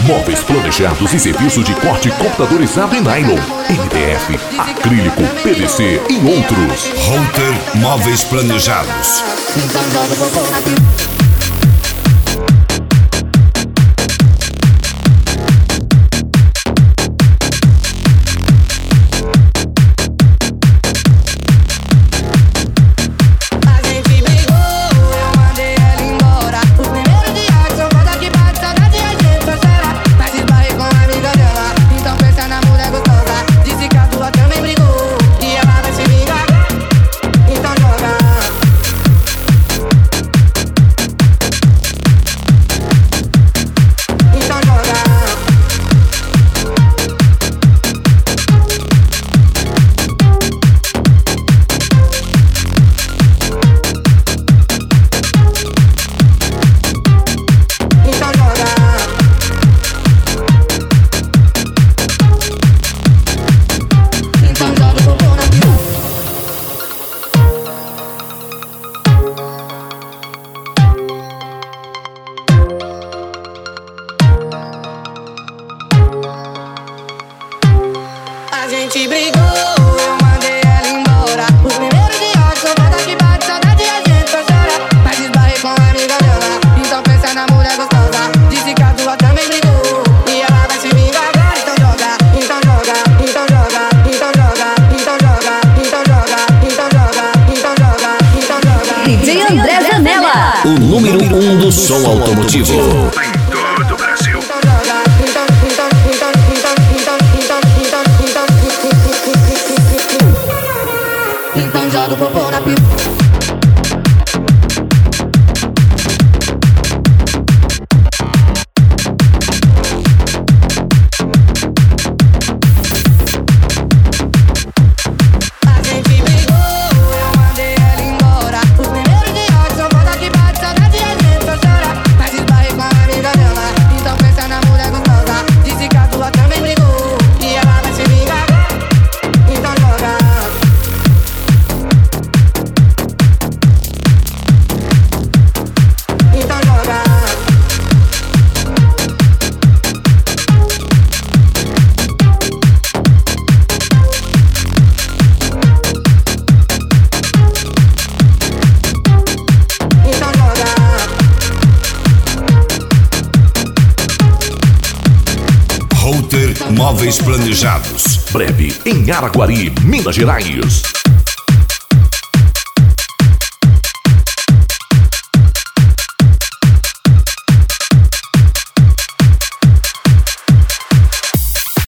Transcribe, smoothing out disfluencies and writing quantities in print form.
Móveis planejados e serviço de corte computadorizado em nylon, MDF, acrílico, PVC e outros. Router Móveis Planejados. A gente brigou, eu mandei ela embora. O primeiro de ódio, só volta que bate saudade e a gente só chora. Mas esbarrei com a amiga dela, então pensa na mulher gostosa. Disse que a tua também brigou e ela vai se vingar agora. Então joga, então joga, então joga, então joga, então joga, então joga, então joga, então joga, então joga. DJ André Zanella, O número 1 do som automotivo. Em todo o Brasil. Então joga o popô na pipa. A gente brigou, eu mandei ela embora. O primeiro de ódio, só volta que bate saudade e a gente só chora. Mas esbarrei com a amiga dela, então pensa na mulher gostosa. Disse que a tua também brigou e ela vai se vingar. Então joga. Então joga. Então joga. Router Móveis Planejados. Breve em Araguari, Minas Gerais.